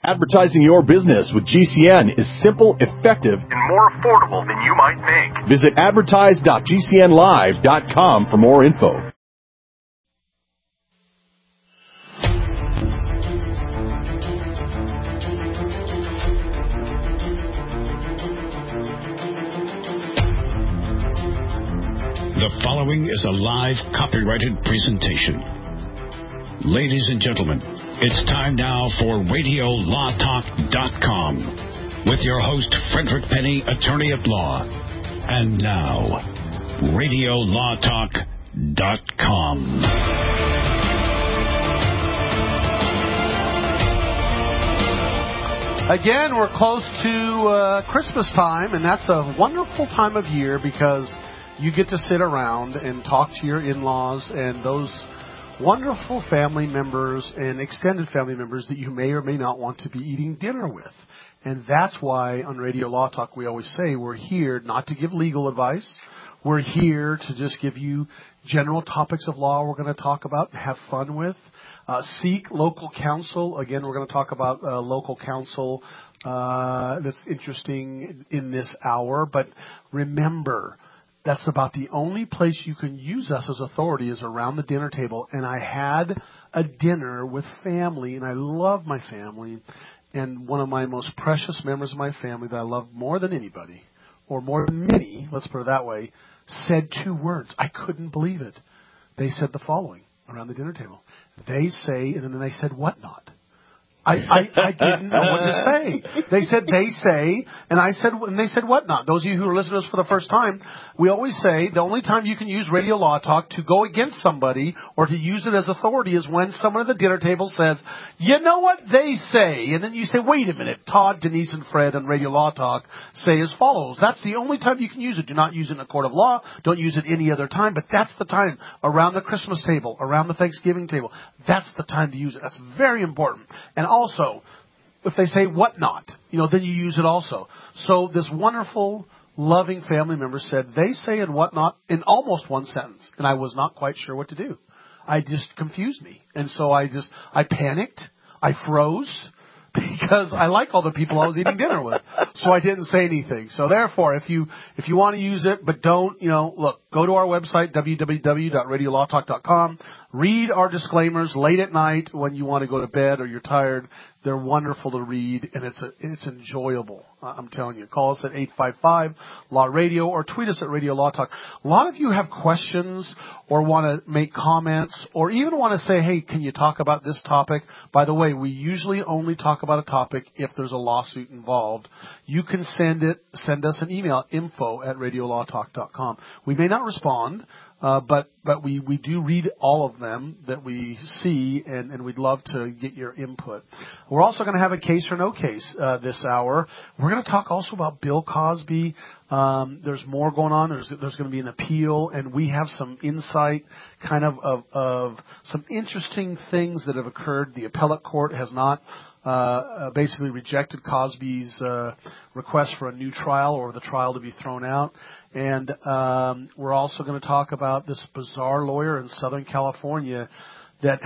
Advertising your business with GCN is simple, effective, and more affordable than you might think. Visit advertise.gcnlive.com for more info. The following is a live copyrighted presentation. Ladies and gentlemen, it's time now for RadioLawTalk.com with your host, Frederick Penny, attorney at law. And now, RadioLawTalk.com. Again, we're close to Christmas time, and that's a wonderful time of year because you get to sit around and talk to your in-laws and those wonderful family members and extended family members that you may or may not want to be eating dinner with. And that's why on Radio Law Talk we always say we're here not to give legal advice. We're here to just give you general topics of law we're going to talk about and have fun with. Seek local counsel. Again, we're going to talk about local counsel that's interesting in this hour. But remember, that's about the only place you can use us as authority is around the dinner table. And I had a dinner with family, and I love my family. And one of my most precious members of my family that I love more than anybody, or more than many, let's put it that way, said two words. I couldn't believe it. They said the following around the dinner table. They say, and then they said, what not? I didn't know what to say. They said, they say, and I said, and they said, what not? Those of you who are listening to us for the first time, we always say the only time you can use Radio Law Talk to go against somebody or to use it as authority is when someone at the dinner table says, you know what they say? And then you say, wait a minute, Todd, Denise, and Fred on Radio Law Talk say as follows. That's the only time you can use it. Do not use it in a court of law. Don't use it any other time. But that's the time around the Christmas table, around the Thanksgiving table. That's the time to use it. That's very important. And also, if they say what not, then you use it also. So this wonderful, loving family member said, they say and what not in almost one sentence. And I was not quite sure what to do. I just confused me. And so I panicked. I froze because I like all the people I was eating dinner with. So I didn't say anything. So therefore, if you want to use it, but don't, look, go to our website, www.radiolawtalk.com. Read our disclaimers late at night when you want to go to bed or you're tired. They're wonderful to read, and it's enjoyable. I'm telling you. Call us at 855-LAW-RADIO or tweet us at Radio Law Talk. A lot of you have questions or want to make comments or even want to say, hey, can you talk about this topic? By the way, we usually only talk about a topic if there's a lawsuit involved. You can send us an email, info@radiolawtalk.com. We may not respond. But we do read all of them that we see, and we'd love to get your input. We're also going to have a case or no case this hour. We're going to talk also about Bill Cosby. There's more going on. There's going to be an appeal, and we have some insight kind of some interesting things that have occurred. The appellate court has not basically rejected Cosby's request for a new trial or the trial to be thrown out. And we're also going to talk about this bizarre lawyer in Southern California that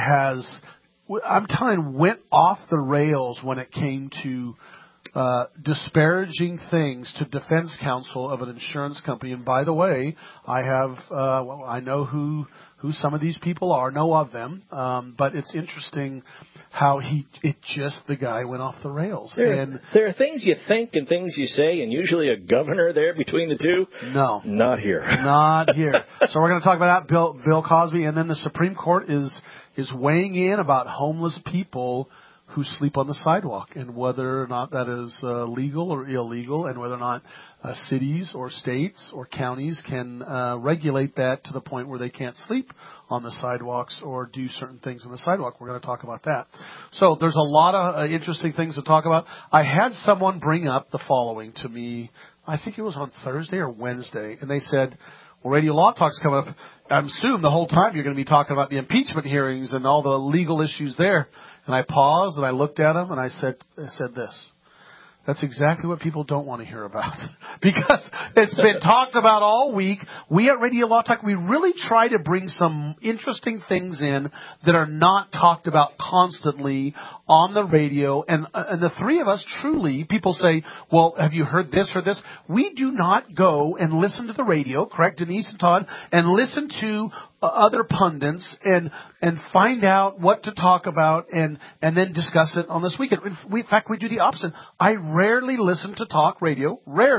went off the rails when it came to disparaging things to defense counsel of an insurance company. And by the way, I know who some of these people are, know of them, but it's interesting how the guy went off the rails. There are things you think and things you say, and usually a governor there between the two. No. Not here. Not here. So we're going to talk about that, Bill Cosby, and then the Supreme Court is weighing in about homeless people who sleep on the sidewalk and whether or not that is legal or illegal, and whether or not cities or states or counties can regulate that to the point where they can't sleep on the sidewalks or do certain things on the sidewalk. We're going to talk about that. So there's a lot of interesting things to talk about. I had someone bring up the following to me, I think it was on Thursday or Wednesday, and they said, well, Radio Law Talk's coming up. I assume the whole time you're going to be talking about the impeachment hearings and all the legal issues there. And I paused and I looked at him and I said this. That's exactly what people don't want to hear about because it's been talked about all week. We at Radio Law Talk, we really try to bring some interesting things in that are not talked about constantly on the radio. And the three of us truly, people say, well, have you heard this or this? We do not go and listen to the radio, correct, Denise and Todd, and listen to other pundits and find out what to talk about and then discuss it on this weekend. In fact, we do the opposite. I rarely listen to talk radio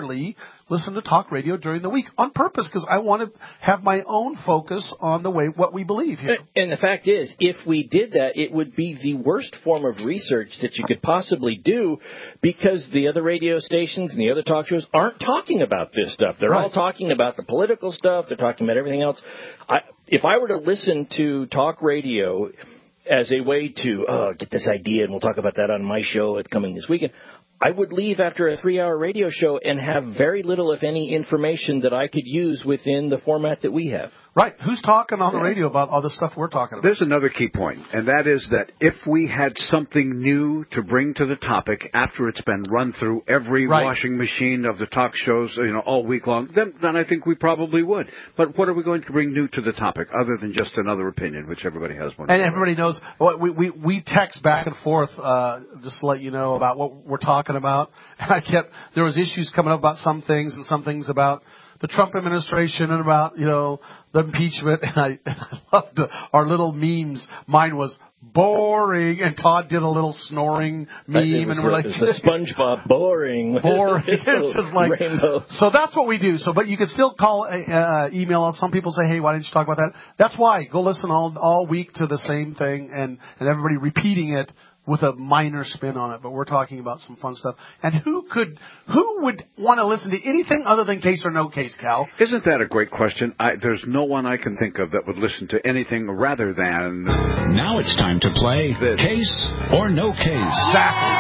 during the week on purpose because I want to have my own focus on what we believe here. And the fact is, if we did that, it would be the worst form of research that you could possibly do because the other radio stations and the other talk shows aren't talking about this stuff. They're all talking about the political stuff. They're talking about everything else. If I were to listen to talk radio as a way to get this idea, and we'll talk about that on my show that's coming this weekend, I would leave after a 3-hour radio show and have very little, if any, information that I could use within the format that we have. Right. Who's talking on the radio about all the stuff we're talking about? There's another key point, and that is that if we had something new to bring to the topic after it's been run through every washing machine of the talk shows, all week long, then I think we probably would. But what are we going to bring new to the topic other than just another opinion, which everybody has one? And everybody knows we text back and forth just to let you know about what we're talking about. There was issues coming up about some things and some things about the Trump administration and about, the impeachment. And I loved our little memes. Mine was boring, and Todd did a little snoring meme. And we're like, it's a SpongeBob boring. Boring. It's just like, rainbow. So that's what we do. But you can still call, email us. Some people say, hey, why didn't you talk about that? That's why. Go listen all week to the same thing and everybody repeating it with a minor spin on it, but we're talking about some fun stuff. And who would want to listen to anything other than Case or No Case, Cal? Isn't that a great question? There's no one I can think of that would listen to anything rather than... Now it's time to play Case or No Case. Exactly.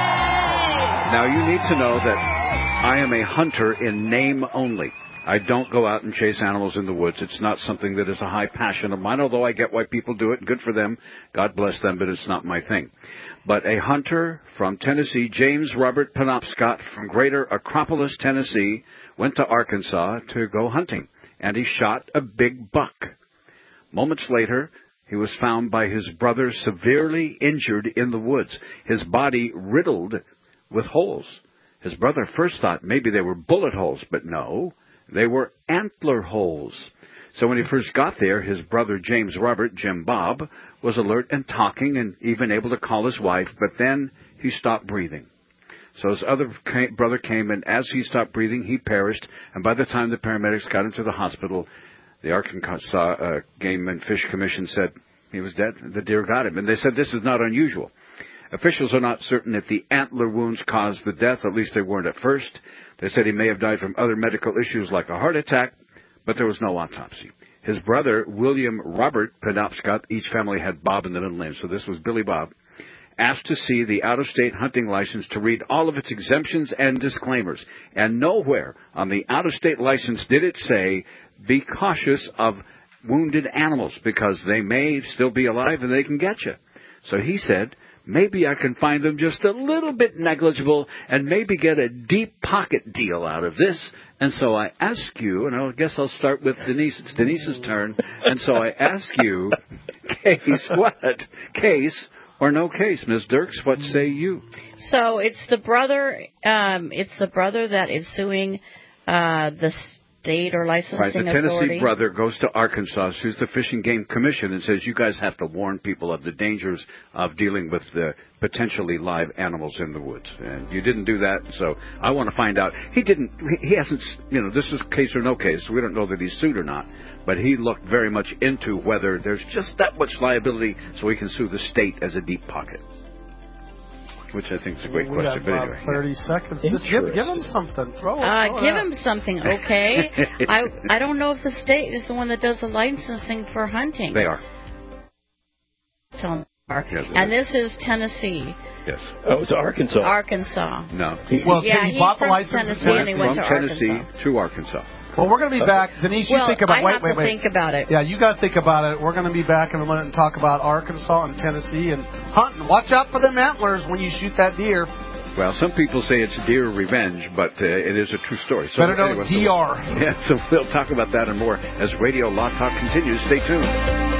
Now you need to know that I am a hunter in name only. I don't go out and chase animals in the woods. It's not something that is a high passion of mine, although I get why people do it. Good for them. God bless them, but it's not my thing. But a hunter from Tennessee, James Robert Penobscot from Greater Acropolis, Tennessee, went to Arkansas to go hunting, and he shot a big buck. Moments later, he was found by his brother severely injured in the woods, his body riddled with holes. His brother first thought maybe they were bullet holes, but no. They were antler holes. So when he first got there, his brother James Robert, Jim Bob, was alert and talking and even able to call his wife, but then he stopped breathing. So his other brother came, and as he stopped breathing, he perished, and by the time the paramedics got him to the hospital, the Arkansas Game and Fish Commission said he was dead. The deer got him, and they said this is not unusual. Officials are not certain if the antler wounds caused the death, at least they weren't at first. They said he may have died from other medical issues like a heart attack, but there was no autopsy. His brother, William Robert Penobscot, each family had Bob in the middle name, so this was Billy Bob, asked to see the out-of-state hunting license to read all of its exemptions and disclaimers. And nowhere on the out-of-state license did it say, be cautious of wounded animals, because they may still be alive and they can get you. So he said, maybe I can find them just a little bit negligible and maybe get a deep pocket deal out of this. And so I ask you, and I guess I'll start with Denise. It's Denise's turn. And so I ask you, Case, what? Case or no case? Ms. Dirks, what say you? So it's the brother that is suing the state or licensing authority. Right, the Tennessee brother goes to Arkansas, sues the Fish and Game Commission, and says, you guys have to warn people of the dangers of dealing with the potentially live animals in the woods. And you didn't do that, so I want to find out. He hasn't, this is case or no case, so we don't know that he's sued or not, but he looked very much into whether there's just that much liability so he can sue the state as a deep pocket. Which I think is a great question. But anyway, 30 seconds. Just give him something. Give him something, okay? I don't know if the state is the one that does the licensing for hunting. They are. And this is Tennessee. Yes. Oh, it's Arkansas. Arkansas. No. He bought the license in Tennessee and he went to Tennessee Arkansas. to Arkansas. Well, we're going to be back. Denise, you think about it. Wait. Think about it. Yeah, you got to think about it. We're going to be back in a minute and talk about Arkansas and Tennessee and hunting. Watch out for them antlers when you shoot that deer. Well, some people say it's deer revenge, but it is a true story. So better know anyway, DR. So we'll talk about that and more as Radio Law Talk continues. Stay tuned.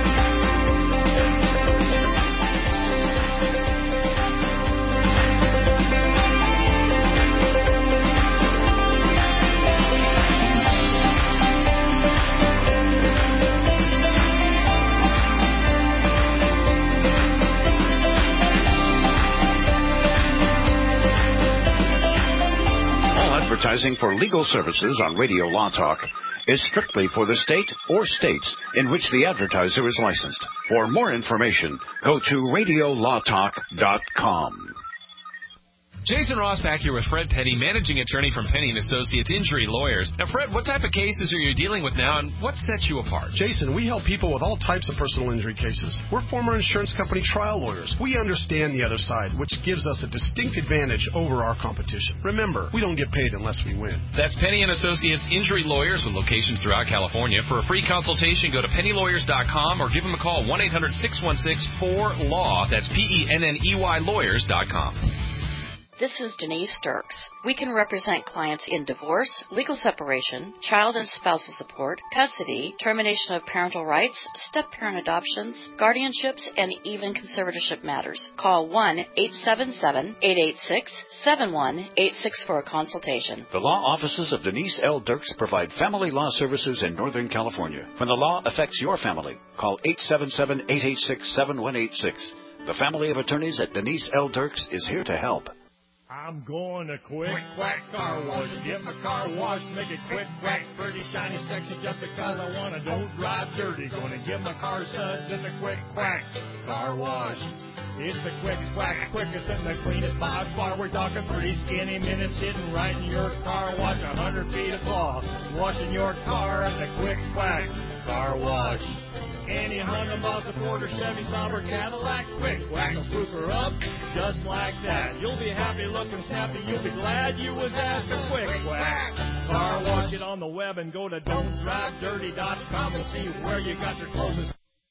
Advertising for legal services on Radio Law Talk is strictly for the state or states in which the advertiser is licensed. For more information, go to radiolawtalk.com. Jason Ross back here with Fred Penny, managing attorney from Penny & Associates Injury Lawyers. Now, Fred, what type of cases are you dealing with now, and what sets you apart? Jason, we help people with all types of personal injury cases. We're former insurance company trial lawyers. We understand the other side, which gives us a distinct advantage over our competition. Remember, we don't get paid unless we win. That's Penny & Associates Injury Lawyers with locations throughout California. For a free consultation, go to pennylawyers.com or give them a call, 1-800-616-4LAW. That's PENNEY lawyers.com. This is Denise Dirks. We can represent clients in divorce, legal separation, child and spousal support, custody, termination of parental rights, step-parent adoptions, guardianships, and even conservatorship matters. Call 1-877-886-7186 for a consultation. The law offices of Denise L. Dirks provide family law services in Northern California. When the law affects your family, call 877-886-7186. The family of attorneys at Denise L. Dirks is here to help. I'm going to quick quack car wash. Get my car washed, make it quick quack, pretty shiny, sexy, just because I want to. Don't drive dirty. Going to get my car suds in the quick quack car wash. It's the quick quack, quickest and the cleanest by far. We're talking 3 skinny minutes sitting right in your car wash. 100 feet of cloth, washing your car at the quick quack car wash. Any Honda, Mazda, Ford, or Chevy, Somber, Cadillac, quick whack, will swoop her up just like that. You'll be happy looking snappy. You'll be glad you was asked a quick whack car wash. It on the web and go to don'tdrivedirty.com and see where you got your closest.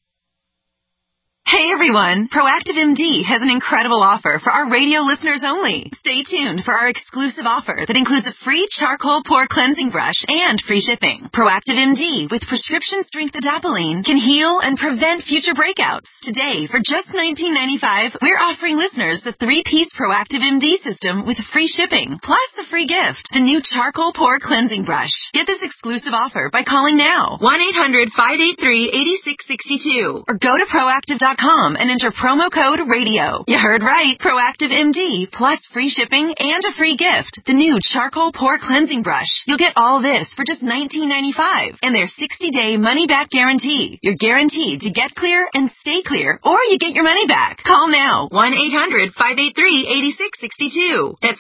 Hey everyone, Proactive MD has an incredible offer for our radio listeners only. Stay tuned for our exclusive offer that includes a free charcoal pore cleansing brush and free shipping. Proactive MD with prescription strength adapalene can heal and prevent future breakouts. Today, for just $19.95, we're offering listeners the 3-piece Proactive MD system with free shipping, plus a free gift, the new charcoal pore cleansing brush. Get this exclusive offer by calling now, 1-800-583-8662, or go to proactive.com and enter promo code RADIO. You heard right. Proactive MD plus free shipping and a free gift. The new charcoal pore cleansing brush. You'll get all this for just $19.95 and their 60-day money-back guarantee. You're guaranteed to get clear and stay clear, or you get your money back. Call now. 1-800-583-8662. That's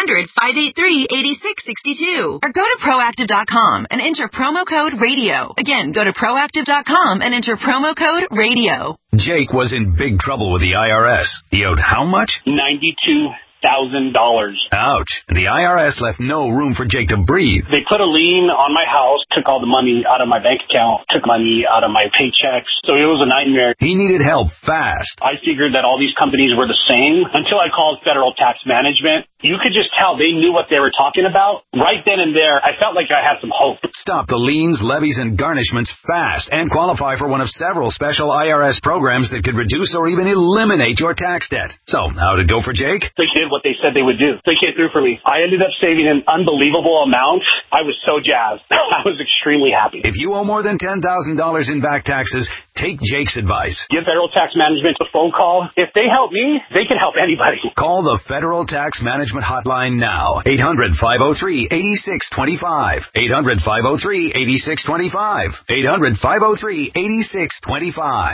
1-800-583-8662. Or go to proactive.com and enter promo code RADIO. Again, go to proactive.com and enter promo code RADIO. Jake was in big trouble with the IRS. He owed how much? $92,000. Ouch. The IRS left no room for Jake to breathe. They put a lien on my house, took all the money out of my bank account, took money out of my paychecks. So it was a nightmare. He needed help fast. I figured that all these companies were the same until I called Federal Tax Management. You could just tell they knew what they were talking about. Right then and there, I felt like I had some hope. Stop the liens, levies, and garnishments fast and qualify for one of several special IRS programs that could reduce or even eliminate your tax debt. So, how'd it go for Jake? They did what they said they would do. They came through for me. I ended up saving an unbelievable amount. I was so jazzed. I was extremely happy. If you owe more than $10,000 in back taxes, take Jake's advice. Give Federal Tax Management a phone call. If they help me, they can help anybody. Call the Federal Tax Management Hotline now. 800-503-8625. 800-503-8625. 800-503-8625.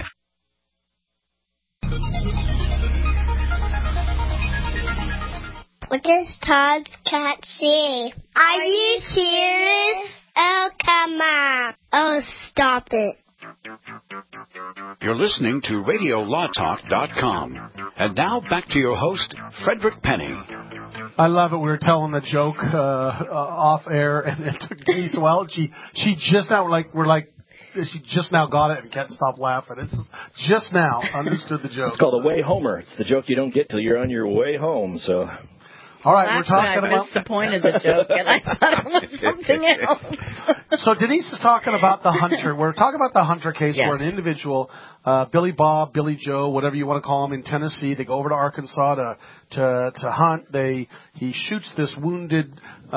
What does Todd's cat say? Are you serious? Oh, come on. Oh, stop it. You're listening to RadioLawTalk.com. And now back to your host, Frederick Penny. I love it. We were telling the joke off air, and it took Denise a while. She just now she just now got it and can't stop laughing. It's just now understood the joke. It's called a way homer. It's the joke you don't get till you're on your way home. So All right, we're talking I about missed the point of the joke, and I thought it was something else. So Denise is talking about the hunter. We're talking about the hunter case Yes. where an individual, Billy Bob, Billy Joe, whatever you want to call him, in Tennessee, they go over to Arkansas to hunt. He shoots this wounded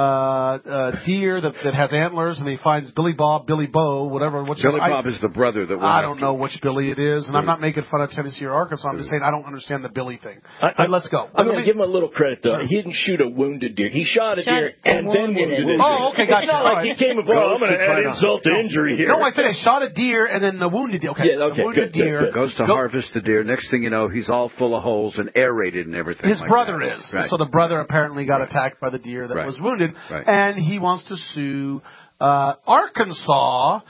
deer that has antlers, and he finds Billy Bob, Billy Bo, whatever. Billy Bob is the brother that went I don't after know which Billy it is, and I'm not making fun of Tennessee or Arkansas. I'm just saying I don't understand the Billy thing. Let's go. I'm going to give him a little credit, though. He didn't shoot a wounded deer. He shot a deer and then wounded it. Oh, okay, gotcha. It's not like he came upon, I'm going to add insult to injury here. No, I said I shot a deer and then the wounded deer. Okay, yeah, okay, the wounded deer. Goes to harvest the deer. Next thing you know, he's all full of holes and aerated and everything. His brother is. Right. So the brother apparently got attacked by the deer that was wounded, and he wants to sue Arkansas,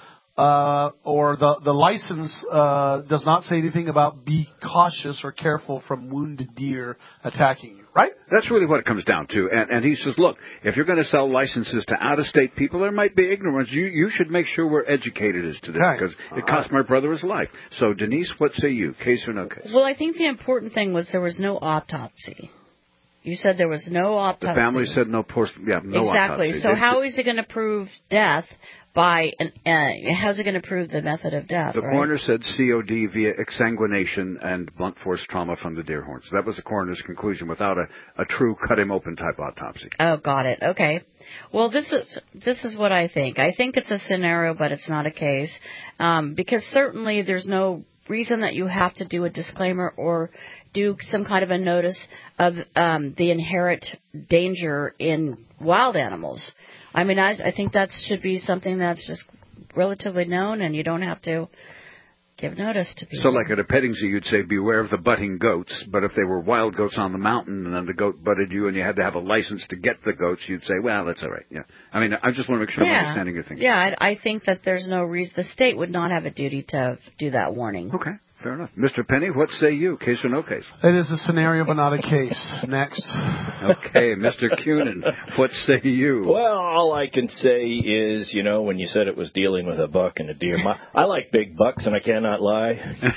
or the license does not say anything about be cautious or careful from wounded deer attacking you, right? That's really what it comes down to. And he says, look, if you're going to sell licenses to out-of-state people, there might be ignorance. You should make sure we're educated as to this, because it cost my brother his life. So, Denise, what say you? Case or no case? Well, I think the important thing was there was no autopsy. You said there was no autopsy. The family said no exactly. autopsy. So how is it going to prove death by how's it going to prove the method of death? The coroner said COD via exsanguination and blunt force trauma from the deer horns. That was the coroner's conclusion without a true cut him open type autopsy. Oh, got it. Okay. Well, this is what I think. I think it's a scenario, but it's not a case, because certainly there's no reason that you have to do a disclaimer or do some kind of a notice of the inherent danger in wild animals. I mean, I think that should be something that's just relatively known, and you don't have to give notice to people. So like at a petting zoo, you'd say, beware of the butting goats, but if they were wild goats on the mountain and then the goat butted you and you had to have a license to get the goats, you'd say, well, that's all right. Yeah. I mean, I just want to make sure I'm understanding your thinking. Yeah, I think that there's no reason. The state would not have a duty to do that warning. Okay. Fair enough. Mr. Penny, what say you? Case or no case? It is a scenario, but not a case. Next. Okay, Mr. Cunin, what say you? Well, all I can say is, when you said it was dealing with a buck and a deer, I like big bucks, and I cannot lie.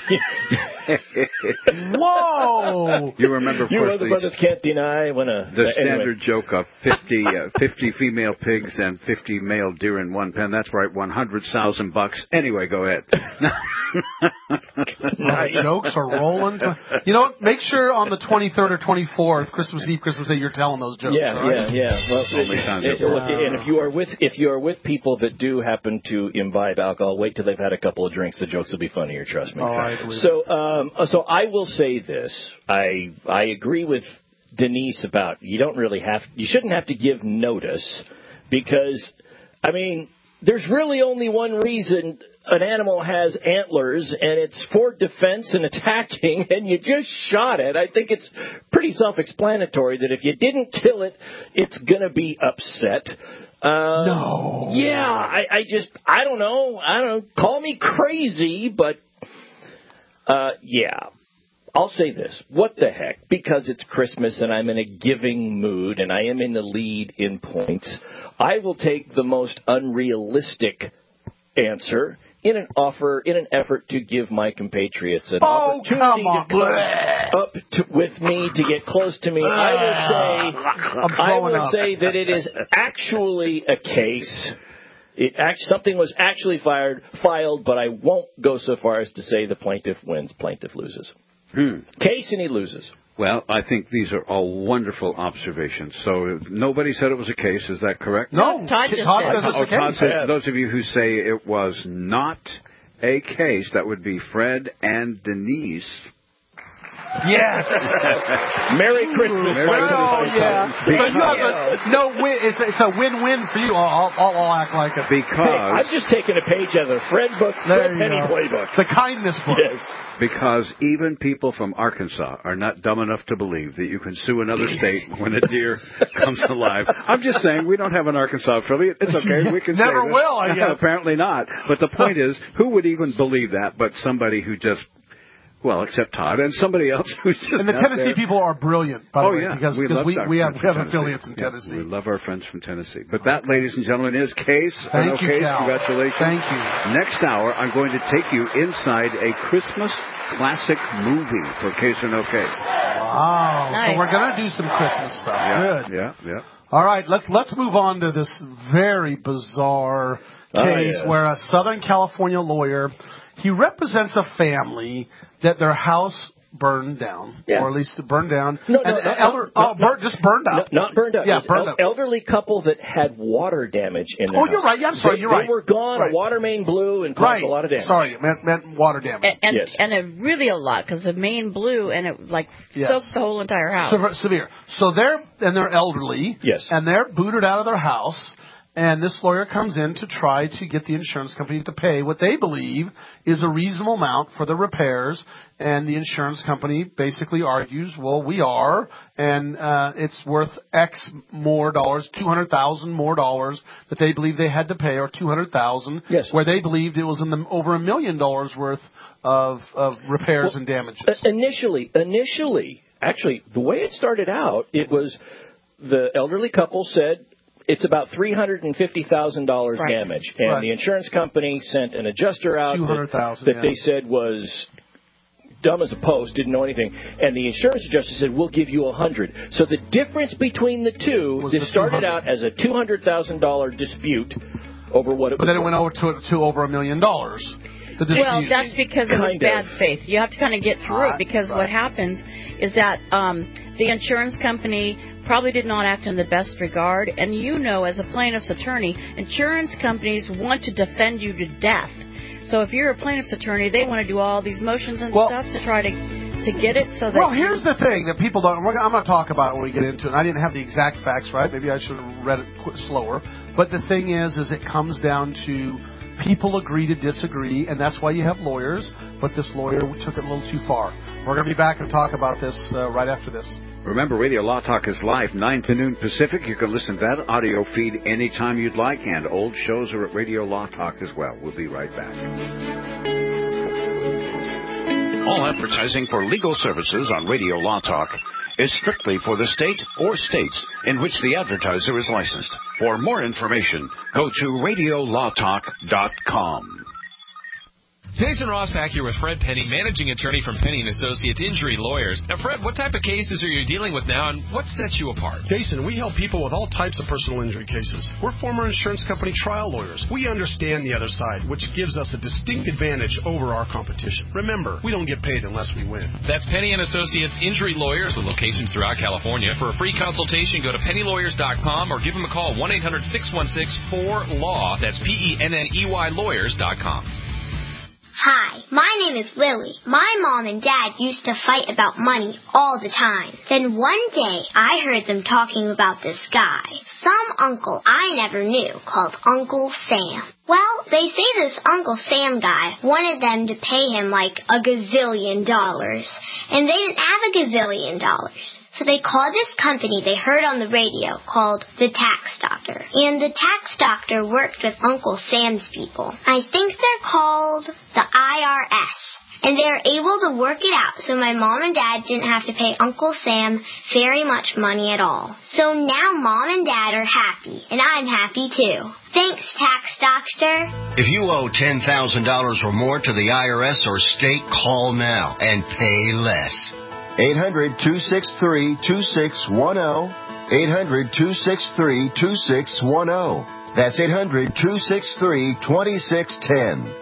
Whoa! You remember, of course, the brothers can't deny when the standard joke of 50 female pigs and 50 male deer in one pen. That's right, $100,000. Anyway, go ahead. Nice. Jokes are rolling. You know what? Make sure on the 23rd or 24th, Christmas Eve, Christmas Day, you're telling those jokes. Yeah. Well, and if you are with people that do happen to imbibe alcohol, wait till they've had a couple of drinks. The jokes will be funnier. Trust me. So I will say this. I agree with Denise about you shouldn't have to give notice, because there's really only one reason an animal has antlers, and it's for defense and attacking, and you just shot it. I think it's pretty self-explanatory that if you didn't kill it, it's going to be upset. No. Yeah, I don't know. Call me crazy, but yeah. I'll say this. What the heck? Because it's Christmas and I'm in a giving mood and I am in the lead in points, I will take the most unrealistic answer in an effort to give my compatriots an opportunity to come up with me, to get close to me. I will say that it is actually a case. Something was actually filed, but I won't go so far as to say the plaintiff wins, plaintiff loses. Case and he loses. Well, I think these are all wonderful observations. So nobody said it was a case. Is that correct? No. Todd says it's a case. Todd says, those of you who say it was not a case, that would be Fred and Denise. Yes. Merry Christmas. Yeah. So you have no win. It's a win-win for you. I'll act like it. Because I'm just taking a page out of the Fred book, Fred Penny playbook. The kindness book. Yes. Because even people from Arkansas are not dumb enough to believe that you can sue another state when a deer comes alive. I'm just saying, we don't have an Arkansas affiliate. It's okay. We can say Never will, I guess. Apparently not. But the point is, who would even believe that but somebody who just... Well, except Todd and somebody else who's just. And the Tennessee people are brilliant, by the way, because we have affiliates in Tennessee. We love our friends from Tennessee. But that, ladies and gentlemen, is case. Thank you, case. Cal. Congratulations. Thank you. Next hour, I'm going to take you inside a Christmas classic movie for Case and OK. Wow. Nice. So we're going to do some Christmas stuff. Yeah, Good. yeah. All right, let's move on to this very bizarre case where a Southern California lawyer, he represents a family that their house burned down, or at least burned down. Just burned out. Not burned out. Yeah, burned out. Elderly couple that had water damage in their house. You're right. Yeah, I'm sorry. You're right. They were gone. Right. A water main blew and caused a lot of damage. Sorry, it meant water damage. And it really a lot, because the main blew and it soaked the whole entire house. Severe. So they're elderly. Yes. And they're booted out of their house. And this lawyer comes in to try to get the insurance company to pay what they believe is a reasonable amount for the repairs. And the insurance company basically argues, well, we are, and it's worth X more dollars, $200,000 more dollars that they believe they had to pay, or $200,000, where they believed it was over $1 million worth of repairs and damages. Initially, actually, the way it started out, it was the elderly couple said, it's about $350,000 damage, and the insurance company sent an adjuster out that they said was dumb as a post, didn't know anything, and the insurance adjuster said, we'll give you $100,000. So the difference between the two, this started out as a $200,000 dispute over what it was. But then it went over to over $1 million. Well, that's because it was bad faith. You have to kind of get through it, because what happens is that the insurance company probably did not act in the best regard, and as a plaintiff's attorney, insurance companies want to defend you to death. So if you're a plaintiff's attorney, they want to do all these motions and stuff to try to get it so that... Well, here's the thing that people don't... I'm going to talk about it when we get into it. I didn't have the exact facts right. Maybe I should have read it slower. But the thing is it comes down to... people agree to disagree, and that's why you have lawyers, but this lawyer took it a little too far. We're going to be back and talk about this right after this. Remember, Radio Law Talk is live 9 to noon Pacific. You can listen to that audio feed anytime you'd like, and old shows are at Radio Law Talk as well. We'll be right back. All advertising for legal services on Radio Law Talk is strictly for the state or states in which the advertiser is licensed. For more information, go to radiolawtalk.com. Jason Rosbach here with Fred Penny, managing attorney from Penny & Associates Injury Lawyers. Now, Fred, what type of cases are you dealing with now, and what sets you apart? Jason, we help people with all types of personal injury cases. We're former insurance company trial lawyers. We understand the other side, which gives us a distinct advantage over our competition. Remember, we don't get paid unless we win. That's Penny & Associates Injury Lawyers with locations throughout California. For a free consultation, go to pennylawyers.com or give them a call, 1-800-616-4LAW. That's PENNEY lawyers.com. Hi, my name is Lily. My mom and dad used to fight about money all the time. Then one day, I heard them talking about this guy, some uncle I never knew, called Uncle Sam. Well, they say this Uncle Sam guy wanted them to pay him like $1 gazillion, and they didn't have $1 gazillion. So they called this company they heard on the radio called the Tax Doctor. And the Tax Doctor worked with Uncle Sam's people. I think they're called the IRS. And they were able to work it out so my mom and dad didn't have to pay Uncle Sam very much money at all. So now Mom and Dad are happy, and I'm happy too. Thanks, Tax Doctor. If you owe $10,000 or more to the IRS or state, call now and pay less. 800-263-2610. 800-263-2610. That's 800-263-2610.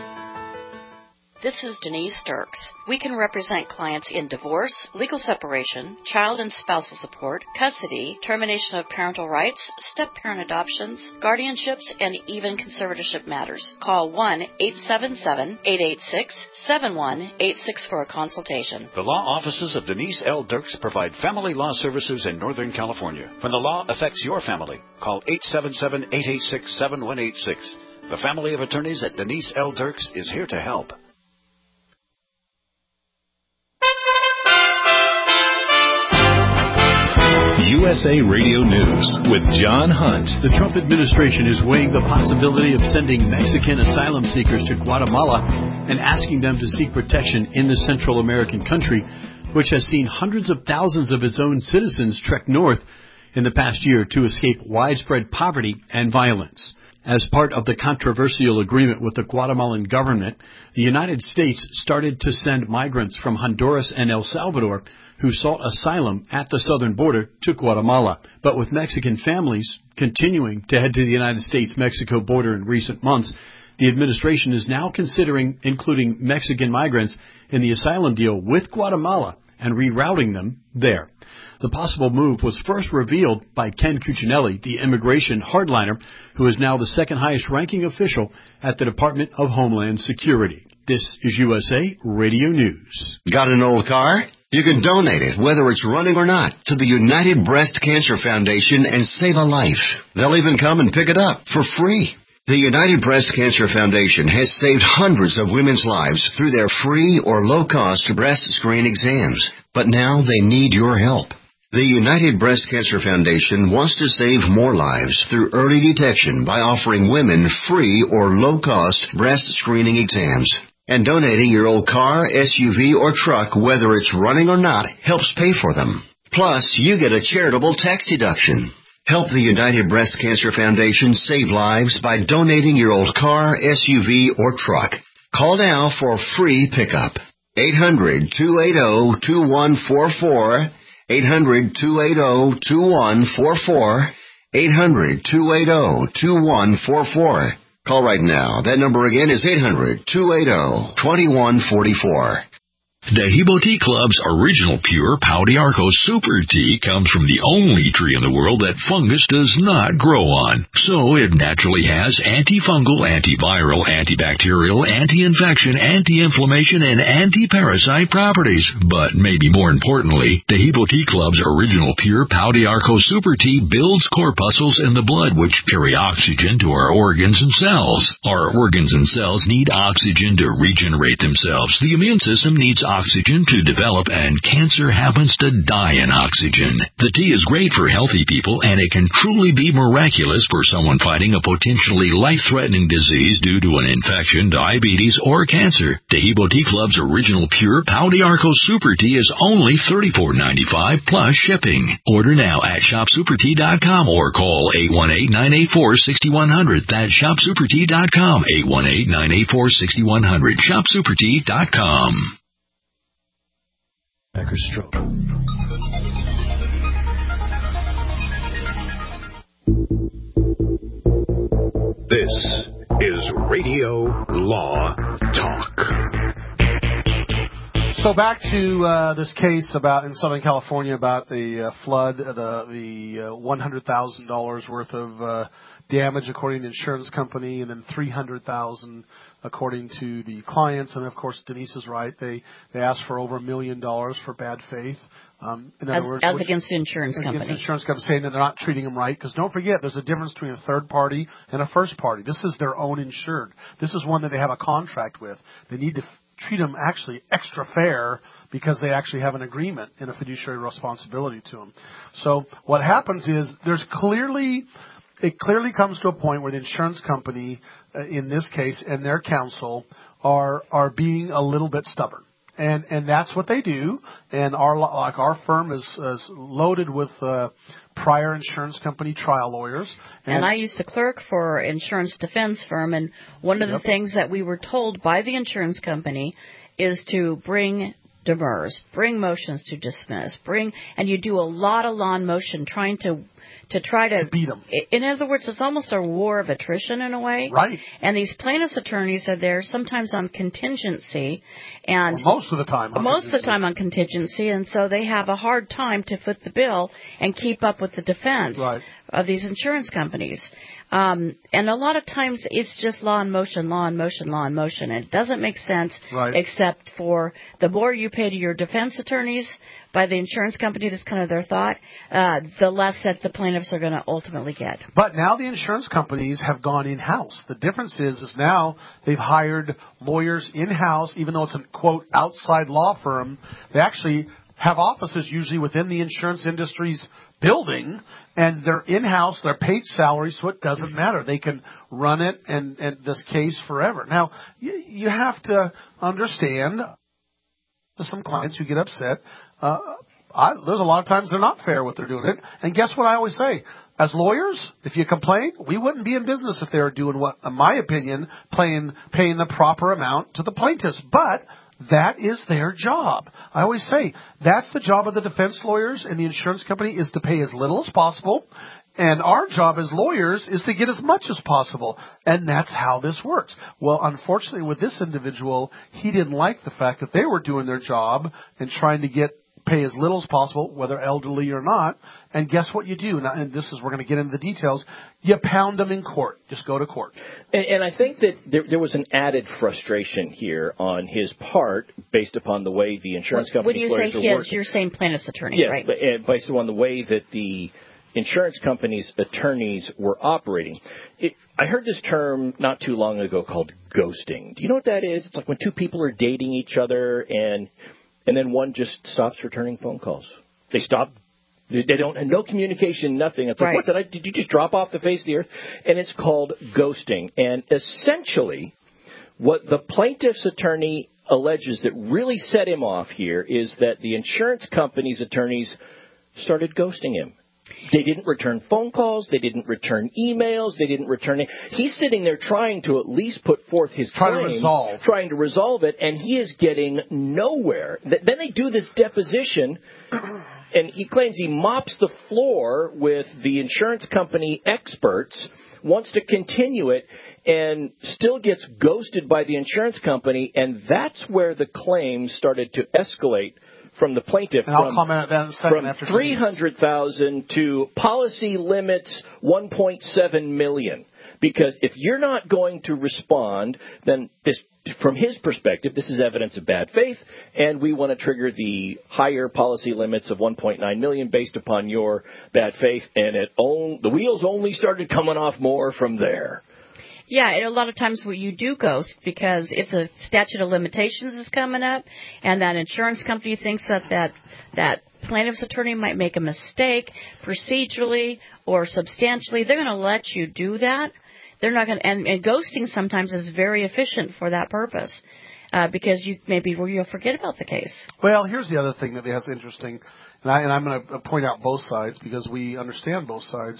This is Denise Dirks. We can represent clients in divorce, legal separation, child and spousal support, custody, termination of parental rights, step-parent adoptions, guardianships, and even conservatorship matters. Call 1-877-886-7186 for a consultation. The law offices of Denise L. Dirks provide family law services in Northern California. When the law affects your family, call 877-886-7186. The family of attorneys at Denise L. Dirks is here to help. USA Radio News with John Hunt. The Trump administration is weighing the possibility of sending Mexican asylum seekers to Guatemala and asking them to seek protection in the Central American country, which has seen hundreds of thousands of its own citizens trek north in the past year to escape widespread poverty and violence. As part of the controversial agreement with the Guatemalan government, the United States started to send migrants from Honduras and El Salvador who sought asylum at the southern border to Guatemala. But with Mexican families continuing to head to the United States-Mexico border in recent months, the administration is now considering including Mexican migrants in the asylum deal with Guatemala and rerouting them there. The possible move was first revealed by Ken Cuccinelli, the immigration hardliner, who is now the second highest ranking official at the Department of Homeland Security. This is USA Radio News. Got an old car? You can donate it, whether it's running or not, to the United Breast Cancer Foundation and save a life. They'll even come and pick it up for free. The United Breast Cancer Foundation has saved hundreds of women's lives through their free or low-cost breast screen exams. But now they need your help. The United Breast Cancer Foundation wants to save more lives through early detection by offering women free or low-cost breast screening exams. And donating your old car, SUV, or truck, whether it's running or not, helps pay for them. Plus, you get a charitable tax deduction. Help the United Breast Cancer Foundation save lives by donating your old car, SUV, or truck. Call now for free pickup. 800-280-2144. 800-280-2144. 800-280-2144. Call right now. That number again is 800-280-2144. Dehibo Tea Club's original pure Pau d'Arco Super Tea comes from the only tree in the world that fungus does not grow on. So it naturally has antifungal, antiviral, antibacterial, anti-infection, anti-inflammation, and anti-parasite properties. But maybe more importantly, Dehibo Tea Club's original pure Pau d'Arco Super Tea builds corpuscles in the blood which carry oxygen to our organs and cells. Our organs and cells need oxygen to regenerate themselves. The immune system needs oxygen to develop, and cancer happens to die in oxygen. The tea is great for healthy people, and it can truly be miraculous for someone fighting a potentially life-threatening disease due to an infection, diabetes, or cancer. Dehibo Tea Club's original pure Pau d'Arco Super Tea is only $34.95 plus shipping. Order now at shopsupertea.com or call 818-984-6100. That's shopsupertea.com, 818-984-6100, shopsupertea.com. Stroke. This is Radio Law Talk. So back to this case about in Southern California about the flood, the $100,000 worth of damage according to the insurance company, and then $300,000 according to the clients. And of course, Denise is right; they asked for over $1 million for bad faith. In other words, against the insurance company. Against the insurance company, saying that they're not treating them right. Because don't forget, there's a difference between a third party and a first party. This is their own insured. This is one that they have a contract with. They need to treat them actually extra fair because they actually have an agreement and a fiduciary responsibility to them. So what happens is it clearly comes to a point where the insurance company, in this case, and their counsel are being a little bit stubborn. And that's what they do. And our firm is loaded with prior insurance company trial lawyers. And I used to clerk for insurance defense firm, and one of the things that we were told by the insurance company is to bring demurs, bring motions to dismiss, and you do a lot of law in motion trying to beat them. In other words, it's almost a war of attrition in a way. Right. And these plaintiffs' attorneys are there sometimes on contingency, and most of the time on contingency, and so they have a hard time to foot the bill and keep up with the defense of these insurance companies. And a lot of times it's just law in motion, and it doesn't make sense except for the more you pay to your defense attorneys by the insurance company, that's kind of their thought, the less that the plaintiffs are going to ultimately get. But now the insurance companies have gone in-house. The difference is now they've hired lawyers in-house, even though it's a, quote, outside law firm. They actually have offices usually within the insurance industry's building, and they're in-house, they're paid salary, so it doesn't matter. They can run it and this case forever. Now, you have to understand, to some clients who get upset, there's a lot of times they're not fair what they're doing. And guess what I always say? As lawyers, if you complain, we wouldn't be in business if they were doing what, in my opinion, paying the proper amount to the plaintiffs. But that is their job. I always say that's the job of the defense lawyers and the insurance company is to pay as little as possible. And our job as lawyers is to get as much as possible. And that's how this works. Well, unfortunately, with this individual, he didn't like the fact that they were doing their job and trying to pay as little as possible, whether elderly or not. And guess what you do? Now, and we're going to get into the details. You pound them in court. Just go to court. And I think that there was an added frustration here on his part based upon the way the insurance company's lawyers are working. When you say his, you're saying plaintiff's attorney, yes, right? Yes, based upon the way that the insurance company's attorneys were operating. I heard this term not too long ago called ghosting. Do you know what that is? It's like when two people are dating each other and then one just stops returning phone calls. They stop. They don't have no communication, nothing. It's like, what did you just drop off the face of the earth? And it's called ghosting. And essentially, what the plaintiff's attorney alleges that really set him off here is that the insurance company's attorneys started ghosting him. They didn't return phone calls. They didn't return emails. They didn't return it. He's sitting there trying to at least put forth his claim, trying to resolve it, and he is getting nowhere. Then they do this deposition, and he claims he mops the floor with the insurance company experts, wants to continue it, and still gets ghosted by the insurance company, and that's where the claim started to escalate from the plaintiff. And I'll comment on that in a second. From $300,000 to policy limits $1.7 million. Because if you're not going to respond, then this, from his perspective, this is evidence of bad faith, and we want to trigger the higher policy limits of $1.9 million based upon your bad faith, and the wheels only started coming off more from there. Yeah, and a lot of times you do ghost because if the statute of limitations is coming up and that insurance company thinks that plaintiff's attorney might make a mistake procedurally or substantially, they're going to let you do that. They're not going to, and ghosting sometimes is very efficient for that purpose because you'll forget about the case. Well, here's the other thing that is interesting, and I'm going to point out both sides because we understand both sides.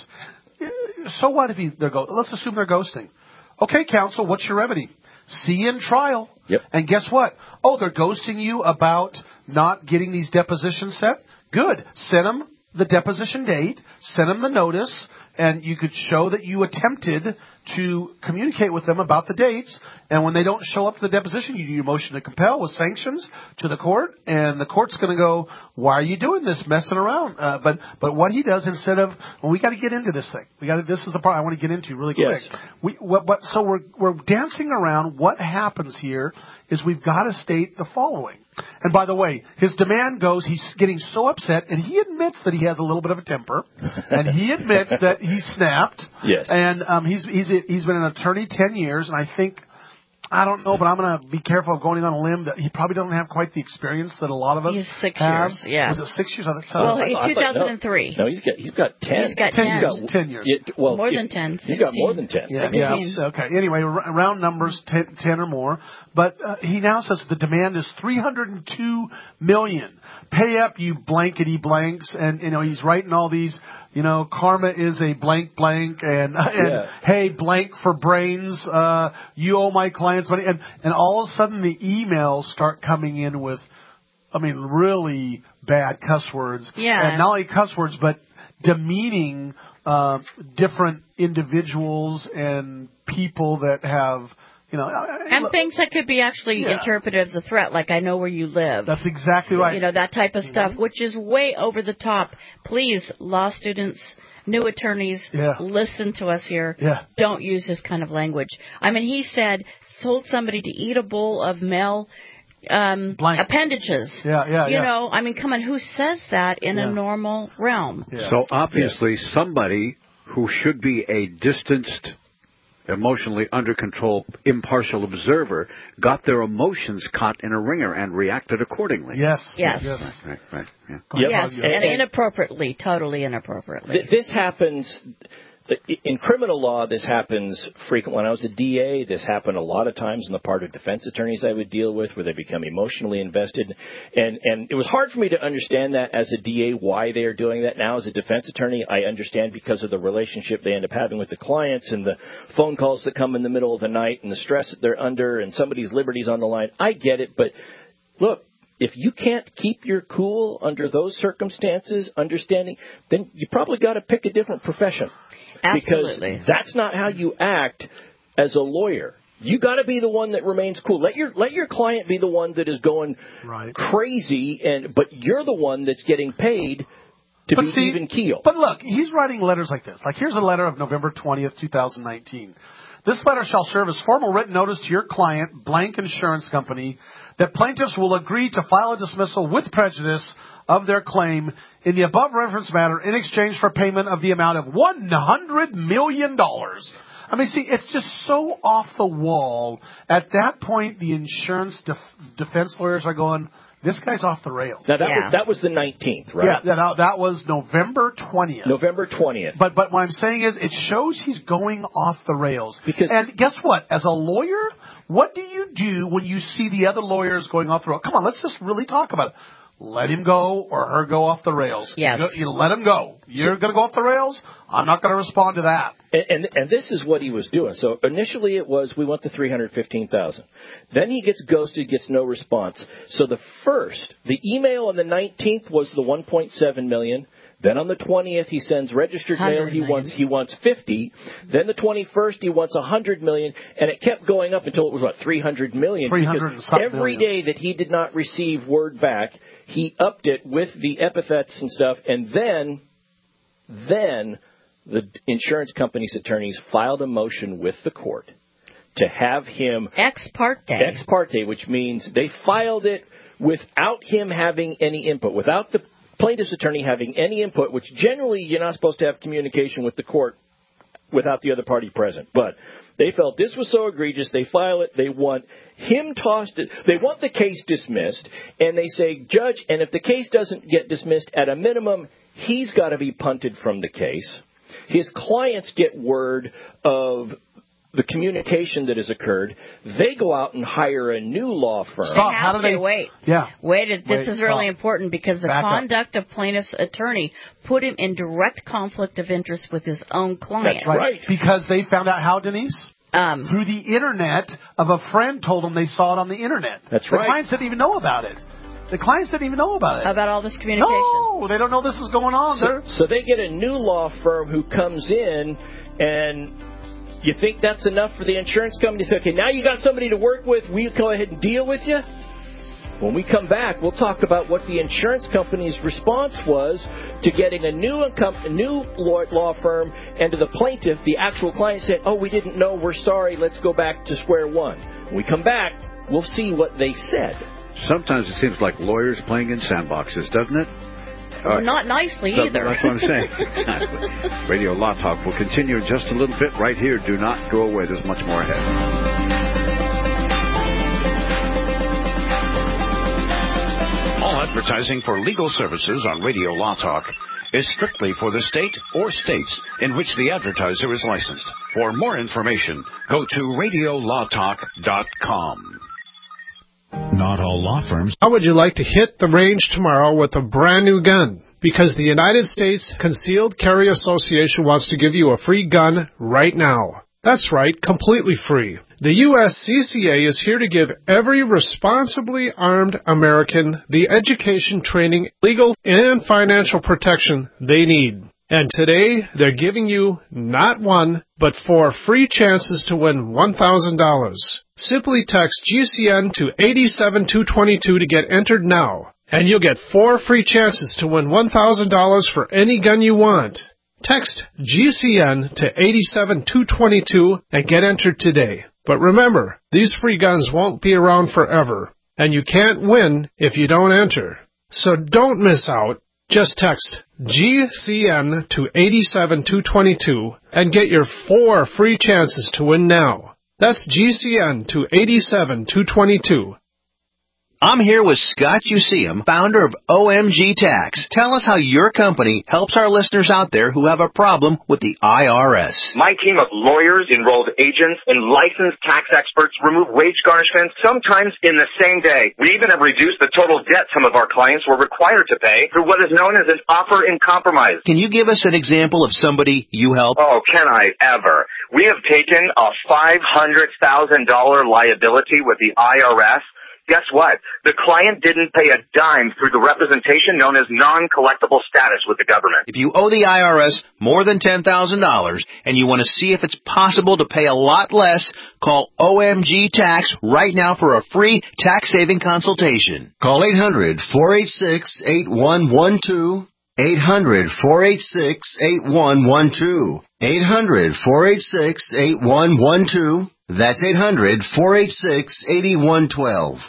So what if let's assume they're ghosting. Okay, counsel, what's your remedy? See you in trial. Yep. And guess what? Oh, they're ghosting you about not getting these depositions set? Good. Send them the deposition date, send them the notice, and you could show that you attempted to communicate with them about the dates. And when they don't show up to the deposition, you do your motion to compel with sanctions to the court, and the court's going to go, why are you doing this, messing around? But what he does instead of, we got to get into this thing. This is the part I want to get into really quick. Yes. So we're dancing around. What happens here is we've got to state the following. And by the way, his demand goes, he's getting so upset, and he admits that he has a little bit of a temper, and he admits that he snapped. Yes. And he's been an attorney 10 years, and I don't know, but I'm going to be careful of going on a limb that he probably doesn't have quite the experience that a lot of us He's 6 have. years, yeah. Was it 6 years? I think so. Well, in 2003. No, he's got 10. He's got 10 years. More than 10. He's got more than 10. Yeah. Okay. Anyway, round numbers, 10 or more. But he now says the demand is $302 million. Pay up, you blankety blanks. And he's writing all these. Karma is a blank, and hey, blank for brains. You owe my clients money, and all of a sudden the emails start coming in with, really bad cuss words. Yeah. And not only cuss words, but demeaning different individuals and people that have. And things that could be actually interpreted as a threat, like I know where you live. That's exactly right. That type of stuff, which is way over the top. Please, law students, new attorneys, listen to us here. Yeah. Don't use this kind of language. He told somebody to eat a bowl of male appendages. Yeah. Come on, who says that in a normal realm? Yeah. So obviously somebody who should be a distanced, emotionally under control, impartial observer got their emotions caught in a ringer and reacted accordingly. Yes. Right. Yeah. Yes, and inappropriately, totally inappropriately. This happens. in criminal law, this happens frequently. When I was a DA, this happened a lot of times on the part of defense attorneys I would deal with, where they become emotionally invested. And it was hard for me to understand that as a DA, why they are doing that. Now, as a defense attorney, I understand because of the relationship they end up having with the clients and the phone calls that come in the middle of the night and the stress that they're under and somebody's liberty's on the line. I get it, but look, if you can't keep your cool under those circumstances, understanding, then you probably got to pick a different profession. Absolutely. Because that's not how you act as a lawyer. You got to be the one that remains cool. Let your client be the one that is going crazy, but you're the one that's getting paid to be even keel. But look, he's writing letters like this. Like, here's a letter of November 20th, 2019. This letter shall serve as formal written notice to your client, blank insurance company, that plaintiffs will agree to file a dismissal with prejudice of their claim in the above referenced matter in exchange for payment of the amount of $100 million. I mean, see, it's just so off the wall. At that point, the insurance defense lawyers are going, this guy's off the rails. Now, that was the 19th, right? Yeah, that was November 20th. November 20th. But what I'm saying is it shows he's going off the rails. And guess what? As a lawyer, what do you do when you see the other lawyers going off the rails? Come on, let's just really talk about it. Let him go or her go off the rails. Yes. You let him go. You're going to go off the rails? I'm not going to respond to that. And this is what he was doing. So initially it was, we want the $315,000. Then he gets ghosted, gets no response. So the email on the 19th was the $1.7 million. Then on the 20th, he sends registered mail. He wants 50. Then the 21st, he wants $100 million, and it kept going up until it was $300 million. Because every day that he did not receive word back, he upped it with the epithets and stuff, and then the insurance company's attorneys filed a motion with the court to have him ex parte, which means they filed it without him having any input, without the plaintiff's attorney having any input, which generally you're not supposed to have communication with the court without the other party present. But they felt this was so egregious, they file it, they want him tossed, they want the case dismissed, and they say, Judge, and if the case doesn't get dismissed, at a minimum, he's got to be punted from the case. His clients get word of the communication that has occurred. They go out and hire a new law firm. Wait. Yeah. This is really important because the conduct of plaintiff's attorney put him in direct conflict of interest with his own client. That's right. Because they found out how, Denise? Through the Internet of a friend told them they saw it on the Internet. That's right. The clients didn't even know about it. The clients didn't even know about it. About all this communication. No, they don't know this is going on. So they get a new law firm who comes in, and you think that's enough for the insurance company to say, okay, now you got somebody to work with, we'll go ahead and deal with you? When we come back, we'll talk about what the insurance company's response was to getting a new law firm, and to the plaintiff, the actual client, said, oh, we didn't know, we're sorry, let's go back to square one. When we come back, we'll see what they said. Sometimes it seems like lawyers playing in sandboxes, doesn't it? Not nicely either. That's what I'm saying. Exactly. Radio Law Talk will continue in just a little bit right here. Do not go away. There's much more ahead. All advertising for legal services on Radio Law Talk is strictly for the state or states in which the advertiser is licensed. For more information, go to radiolawtalk.com. Not all law firms. How would you like to hit the range tomorrow with a brand new gun? Because the United States Concealed Carry Association wants to give you a free gun right now. That's right, completely free. The USCCA is here to give every responsibly armed American the education, training, legal, and financial protection they need. And today, they're giving you not one, but 4 free chances to win $1,000. Simply text GCN to 87222 to get entered now, and you'll get 4 free chances to win $1,000 for any gun you want. Text GCN to 87222 and get entered today. But remember, these free guns won't be around forever, and you can't win if you don't enter. So don't miss out. Just text GCN to 87222 and get your 4 free chances to win now. That's GCN to 87222. I'm here with Scott Useum, founder of OMG Tax. Tell us how your company helps our listeners out there who have a problem with the IRS. My team of lawyers, enrolled agents, and licensed tax experts remove wage garnishments sometimes in the same day. We even have reduced the total debt some of our clients were required to pay through what is known as an offer in compromise. Can you give us an example of somebody you help? Oh, can I ever? We have taken a $500,000 liability with the IRS. Guess what? The client didn't pay a dime through the representation known as non-collectible status with the government. If you owe the IRS more than $10,000 and you want to see if it's possible to pay a lot less, call OMG Tax right now for a free tax-saving consultation. Call 800-486-8112. 800-486-8112. 800-486-8112. That's 800-486-8112.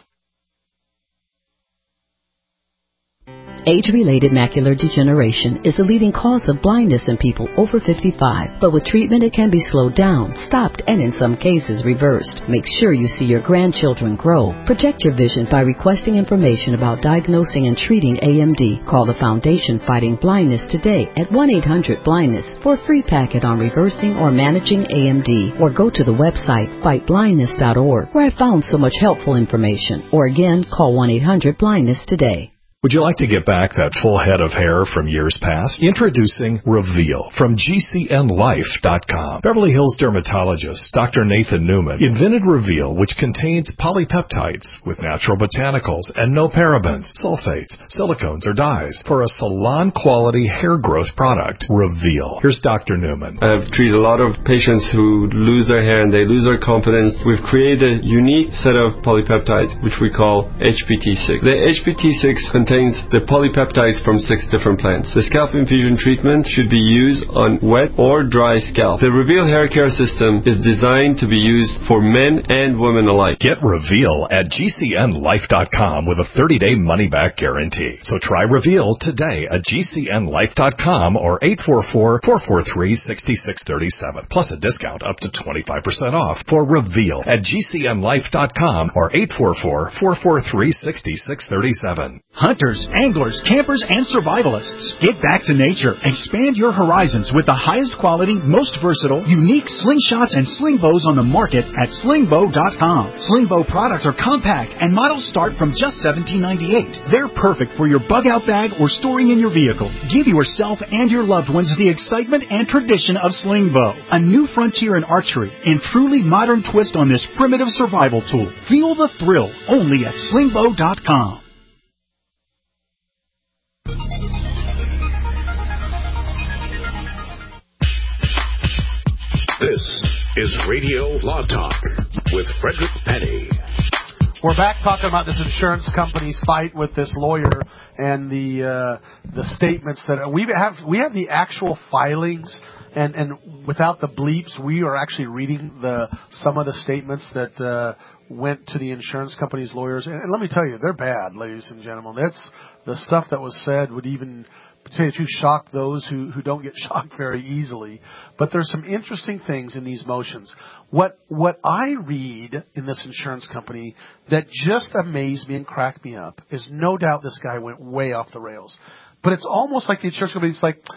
Age-related macular degeneration is the leading cause of blindness in people over 55. But with treatment, it can be slowed down, stopped, and in some cases reversed. Make sure you see your grandchildren grow. Protect your vision by requesting information about diagnosing and treating AMD. Call the Foundation Fighting Blindness today at 1-800-BLINDNESS for a free packet on reversing or managing AMD. Or go to the website fightblindness.org, where I found so much helpful information. Or again, call 1-800-BLINDNESS today. Would you like to get back that full head of hair from years past? Introducing Reveal from GCNLife.com. Beverly Hills dermatologist Dr. Nathan Newman invented Reveal, which contains polypeptides with natural botanicals and no parabens, sulfates, silicones, or dyes for a salon-quality hair growth product. Reveal. Here's Dr. Newman. I've treated a lot of patients who lose their hair and they lose their confidence. We've created a unique set of polypeptides, which we call HPT6. The HPT6 contains the polypeptides from 6 different plants. The scalp infusion treatment should be used on wet or dry scalp. The Reveal hair care system is designed to be used for men and women alike. Get Reveal at GCNLife.com with a 30-day money-back guarantee. So try Reveal today at GCNLife.com or 844-443-6637. Plus a discount up to 25% off for Reveal at GCNLife.com or 844-443-6637. Hunters, anglers, campers, and survivalists. Get back to nature. Expand your horizons with the highest quality, most versatile, unique slingshots and sling bows on the market at slingbow.com. Slingbow products are compact and models start from just $17.98. They're perfect for your bug-out bag or storing in your vehicle. Give yourself and your loved ones the excitement and tradition of Slingbow, a new frontier in archery and truly modern twist on this primitive survival tool. Feel the thrill only at slingbow.com. This is Radio Law Talk with Frederick Penny. We're back talking about this insurance company's fight with this lawyer and the statements that we have the actual filings, and without the bleeps, we are actually reading some of the statements that went to the insurance company's lawyers. And let me tell you, they're bad, ladies and gentlemen. That's the stuff that was said would even, to tell you the truth, shock those who don't get shocked very easily. But there's some interesting things in these motions. What I read in this insurance company that just amazed me and cracked me up is no doubt this guy went way off the rails. But it's almost like the insurance company is like,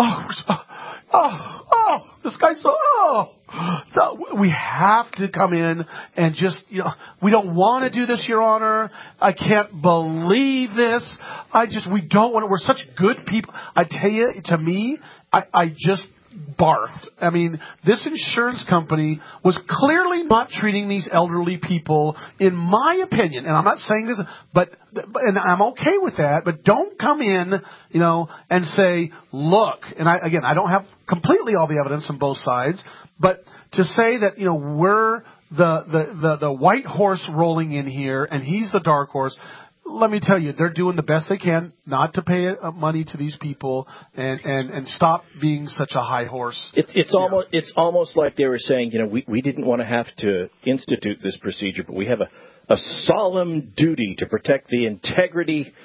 this guy's so we have to come in and just, we don't want to do this, Your Honor. I can't believe this. We don't want to. We're such good people. I tell you, to me, I just barfed. I mean, this insurance company was clearly not treating these elderly people, in my opinion, and I'm not saying this, and I'm okay with that, but don't come in, and say, look, and I don't have completely all the evidence from both sides, but to say that, we're the white horse rolling in here and he's the dark horse, let me tell you, they're doing the best they can not to pay money to these people and stop being such a high horse. It's almost like they were saying, we didn't want to have to institute this procedure, but we have a solemn duty to protect the integrity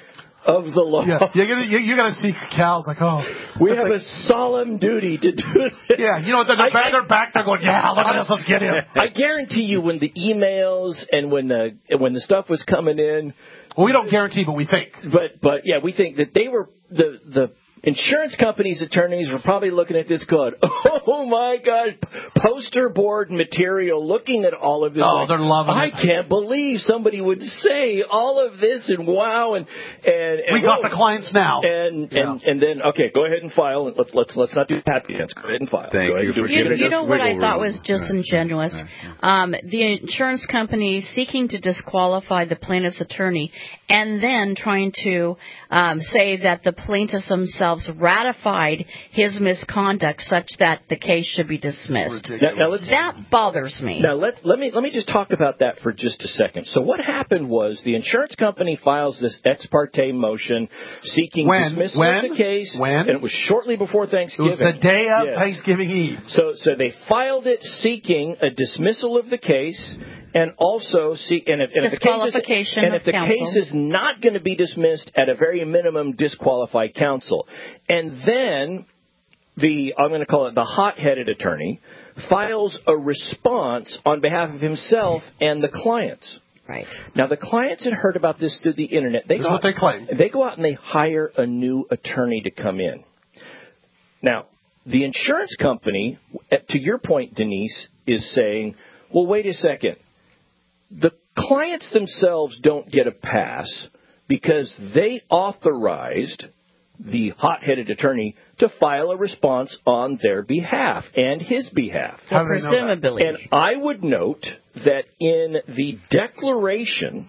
of the law. Yeah, you're gonna see Cal's like, oh, we have a solemn duty to do this. Yeah, you know, they're back there going, yeah, look at this, let's get him. I guarantee you, when the emails and when the stuff was coming in, well, we don't guarantee, but we think. But yeah, we think that they were the insurance company's attorneys were probably looking at this going, oh my God, poster board material, looking at all of this. Oh, they're loving it. I can't believe somebody would say all of this, and wow, and we got the clients now. And then, okay, go ahead and file, and let's not do happy dance. Go ahead and file. Thank you for You know what I thought was disingenuous? The insurance company seeking to disqualify the plaintiff's attorney and then trying to say that the plaintiffs themselves ratified his misconduct such that the case should be dismissed. Now that bothers me. Now let me just talk about that for just a second. So what happened was the insurance company files this ex parte motion seeking dismissal of the case, and it was shortly before Thanksgiving. It was the day of Thanksgiving Eve. So they filed it seeking a dismissal of the case. And also, if the case is not going to be dismissed, at a very minimum, disqualify counsel. And then I'm going to call it the hot-headed attorney, files a response on behalf of himself and the clients. Right. Now, the clients had heard about this through the Internet. This is what they claim. They go out and they hire a new attorney to come in. Now, the insurance company, to your point, Denise, is saying, well, wait a second. The clients themselves don't get a pass because they authorized the hot-headed attorney to file a response on their behalf and his behalf. Well, presumably. And I would note that in the declaration,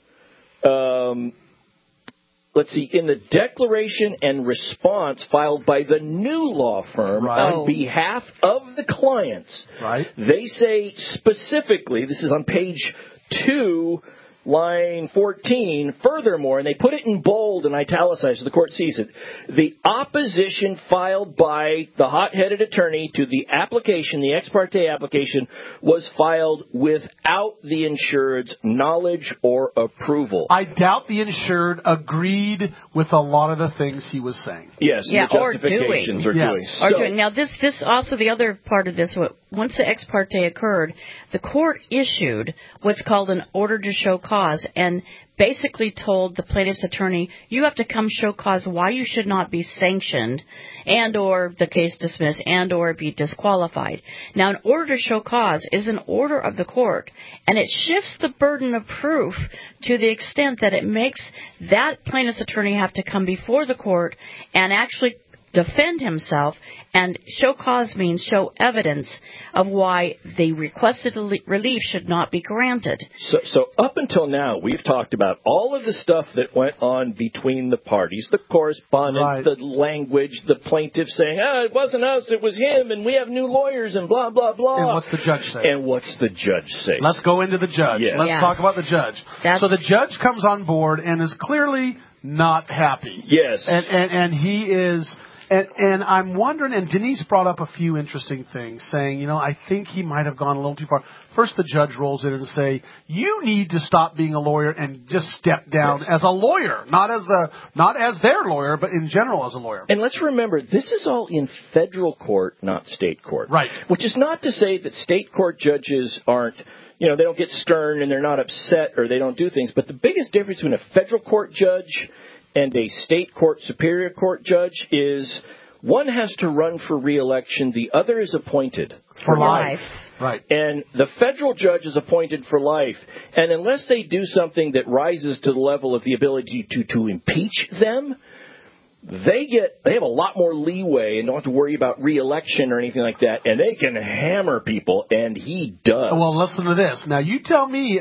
in the declaration and response filed by the new law firm on behalf of the clients, they say specifically, this is on page 2, line 14, furthermore, and they put it in bold and italicized so the court sees it, the opposition filed by the hot-headed attorney to the application, the ex parte application, was filed without the insured's knowledge or approval. I doubt the insured agreed with a lot of the things he was saying. Yes, the justifications are doing. Now, this also, the other part of this, once the ex parte occurred, the court issued what's called an order to show cause and basically told the plaintiff's attorney, you have to come show cause why you should not be sanctioned and or the case dismissed and or be disqualified. Now, an order to show cause is an order of the court, and it shifts the burden of proof to the extent that it makes that plaintiff's attorney have to come before the court and actually defend himself, and show cause means show evidence of why the requested relief should not be granted. So up until now, we've talked about all of the stuff that went on between the parties, the correspondence, the language, the plaintiff saying, it wasn't us, it was him, and we have new lawyers, and blah, blah, blah. And what's the judge say? Let's go into the judge. Yes. Let's talk about the judge. So the judge comes on board and is clearly not happy. Yes. And he is... And I'm wondering, and Denise brought up a few interesting things, saying, I think he might have gone a little too far. First, the judge rolls in and say, you need to stop being a lawyer and just step down as a lawyer, not as their lawyer, but in general as a lawyer. And let's remember, this is all in federal court, not state court. Right. Which is not to say that state court judges aren't, they don't get stern and they're not upset or they don't do things. But the biggest difference between a federal court judge and a state court, superior court judge is one has to run for re-election, the other is appointed for life. Right. And the federal judge is appointed for life. And unless they do something that rises to the level of the ability to impeach them, they have a lot more leeway and don't have to worry about re-election or anything like that, and they can hammer people, and he does. Well, listen to this. Now, you tell me,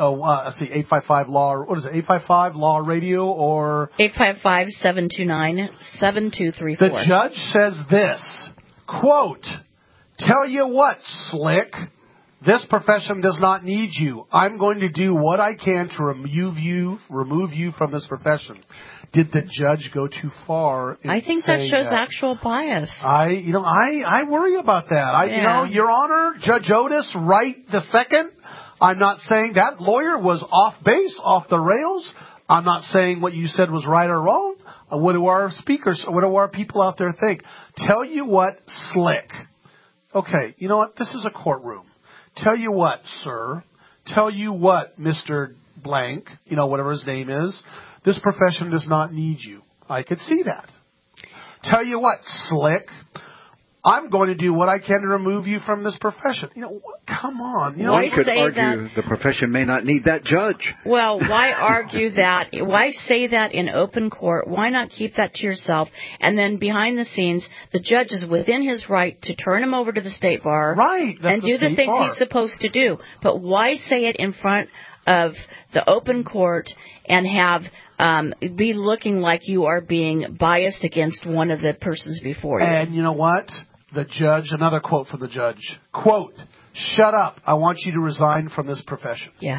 855 Law, what is it, 855 Law Radio or... 855-729-7234. The judge says this, quote, tell you what, Slick, this profession does not need you. I'm going to do what I can to remove you from this profession. Did the judge go too far? I think that shows actual bias. I worry about that. Your Honor, Judge Otis, right the second. I'm not saying that lawyer was off base, off the rails. I'm not saying what you said was right or wrong. What do our people out there think? Tell you what, slick. Okay, you know what? This is a courtroom. Tell you what, sir. Tell you what, Mr. Blank, whatever his name is. This profession does not need you. I could see that. Tell you what, slick. I'm going to do what I can to remove you from this profession. Come on. One could argue the profession may not need that judge. Well, why argue that? Why say that in open court? Why not keep that to yourself? And then behind the scenes, the judge is within his right to turn him over to the state bar and do the things he's supposed to do. But why say it in front of the open court and have be looking like you are being biased against one of the persons before you? And you know what? The judge, another quote from the judge, quote, "Shut up. I want you to resign from this profession." Yeah.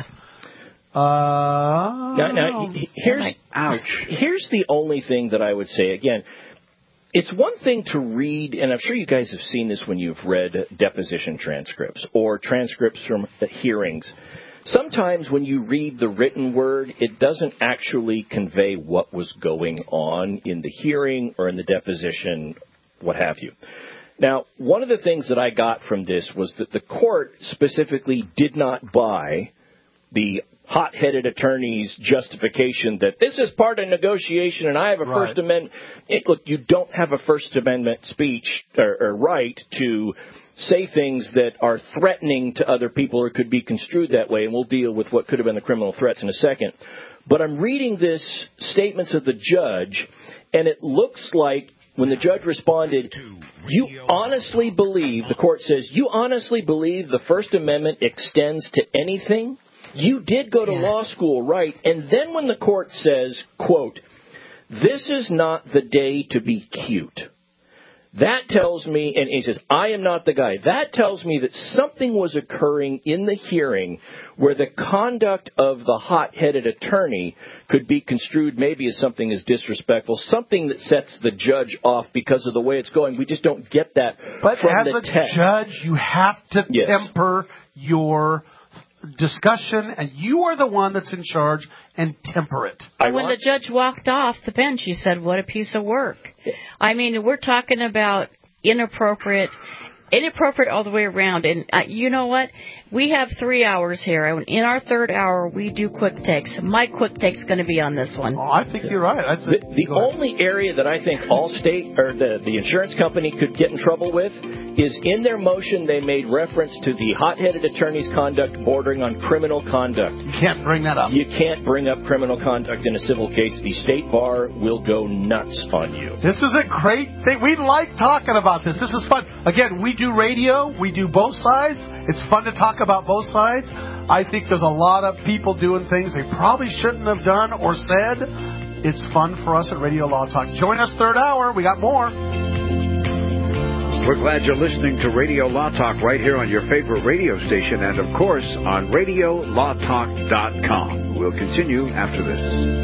Here's the only thing that I would say. Again, it's one thing to read, and I'm sure you guys have seen this when you've read deposition transcripts or transcripts from hearings. Sometimes when you read the written word, it doesn't actually convey what was going on in the hearing or in the deposition, what have you. Now, one of the things that I got from this was that the court specifically did not buy the hot-headed attorney's justification that this is part of negotiation and I have a First Amendment. Look, you don't have a First Amendment speech or right to say things that are threatening to other people or could be construed that way, and we'll deal with what could have been the criminal threats in a second. But I'm reading this statements of the judge, and it looks like when the judge responded, you honestly believe, the court says, you honestly believe the First Amendment extends to anything? You did go to law school, right? And then when the court says, quote, this is not the day to be cute. That tells me, and he says, I am not the guy. That tells me that something was occurring in the hearing where the conduct of the hot-headed attorney could be construed maybe as something as disrespectful, something that sets the judge off because of the way it's going. We just don't get that from the text. But as a judge, you have to temper your discussion, and you are the one that's in charge, and temper it. And when the judge walked off the bench, you said, what a piece of work. I mean, we're talking about inappropriate all the way around. And you know what? We have 3 hours here. In our third hour, we do quick takes. My quick take's going to be on this one. Oh, I think you're right. The only area that I think Allstate or the insurance company could get in trouble with is in their motion they made reference to the hot-headed attorney's conduct bordering on criminal conduct. You can't bring that up. You can't bring up criminal conduct in a civil case. The state bar will go nuts on you. This is a great thing. We like talking about this. This is fun. Again, we do radio. We do both sides. It's fun to talk about both sides. I think there's a lot of people doing things they probably shouldn't have done or said. It's fun for us at Radio Law Talk. Join us third hour. We got more. We're glad you're listening to Radio Law Talk right here on your favorite radio station and, of course, on RadioLawTalk.com. We'll continue after this.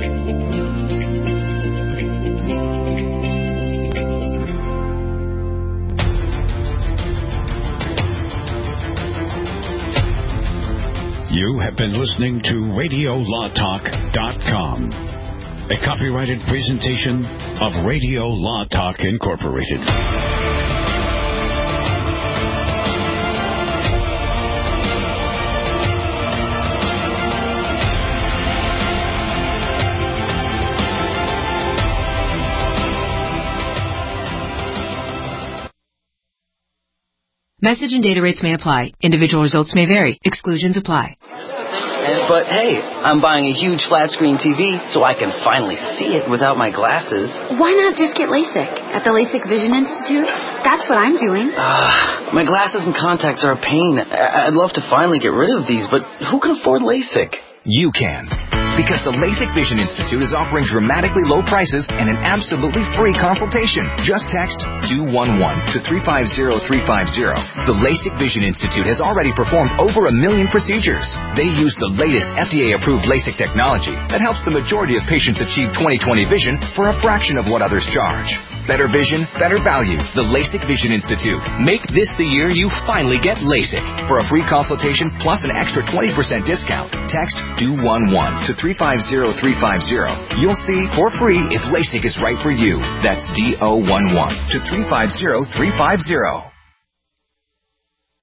You have been listening to RadioLawTalk.com, a copyrighted presentation of Radio Law Talk Incorporated. Message and data rates may apply. Individual results may vary. Exclusions apply. But hey, I'm buying a huge flat screen TV so I can finally see it without my glasses. Why not just get LASIK at the LASIK Vision Institute? That's what I'm doing. My glasses and contacts are a pain. I'd love to finally get rid of these, but who can afford LASIK? You can. Because the LASIK Vision Institute is offering dramatically low prices and an absolutely free consultation. Just text 211 to 350350. The LASIK Vision Institute has already performed over 1 million procedures. They use the latest FDA-approved LASIK technology that helps the majority of patients achieve 20/20 vision for a fraction of what others charge. Better vision, better value. The LASIK Vision Institute. Make this the year you finally get LASIK. For a free consultation plus an extra 20% discount, text DO11 to 350350. You'll see for free if LASIK is right for you. That's DO11 to 350350.